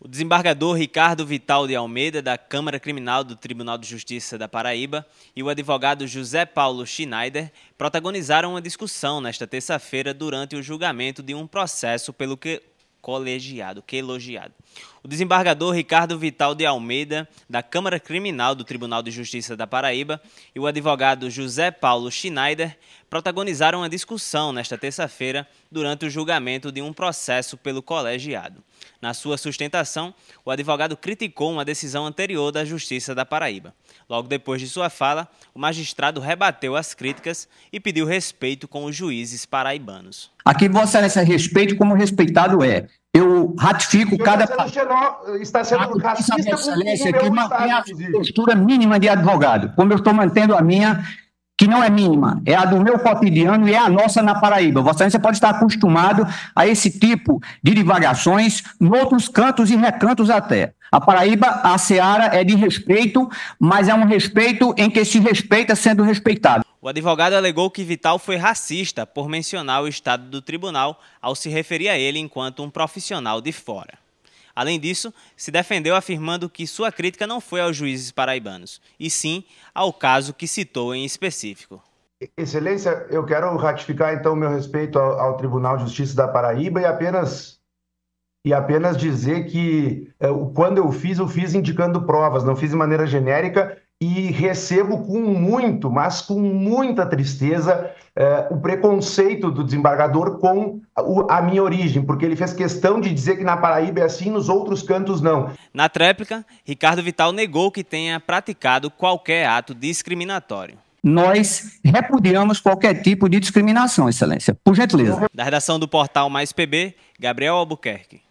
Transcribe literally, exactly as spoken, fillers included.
O desembargador Ricardo Vital de Almeida, da Câmara Criminal do Tribunal de Justiça da Paraíba, e o advogado José Paulo Schneider protagonizaram uma discussão nesta terça-feira durante o julgamento de um processo pelo que colegiado, que elogiado. O desembargador Ricardo Vital de Almeida, da Câmara Criminal do Tribunal de Justiça da Paraíba, e o advogado José Paulo Schneider protagonizaram uma discussão nesta terça-feira durante o julgamento de um processo pelo colegiado. Na sua sustentação, o advogado criticou uma decisão anterior da Justiça da Paraíba. Logo depois de sua fala, o magistrado rebateu as críticas e pediu respeito com os juízes paraibanos. Aqui, Vossa Excelência, respeito como respeitado é. Eu ratifico cada... Está sendo, está sendo racista com o Excelência, meu que estado, mantém a inclusive. postura mínima de advogado, como eu estou mantendo a minha, que não é mínima, é a do meu cotidiano e é a nossa na Paraíba. Vossa Excelência pode estar acostumado a esse tipo de divagações em outros cantos e recantos até. A Paraíba, a seara é de respeito, mas é um respeito em que se respeita sendo respeitado. O advogado alegou que Vital foi racista por mencionar o estado do tribunal ao se referir a ele enquanto um profissional de fora. Além disso, se defendeu afirmando que sua crítica não foi aos juízes paraibanos, e sim ao caso que citou em específico. Excelência, eu quero ratificar então o meu respeito ao, ao Tribunal de Justiça da Paraíba e apenas, e apenas dizer que é, quando eu fiz, eu fiz indicando provas, não fiz de maneira genérica. E recebo com muito, mas com muita tristeza, eh, o preconceito do desembargador com a, a minha origem, porque ele fez questão de dizer que na Paraíba é assim, nos outros cantos não. Na tréplica, Ricardo Vital negou que tenha praticado qualquer ato discriminatório. Nós repudiamos qualquer tipo de discriminação, Excelência. Por gentileza. Da redação do portal Mais P B, Gabriel Albuquerque.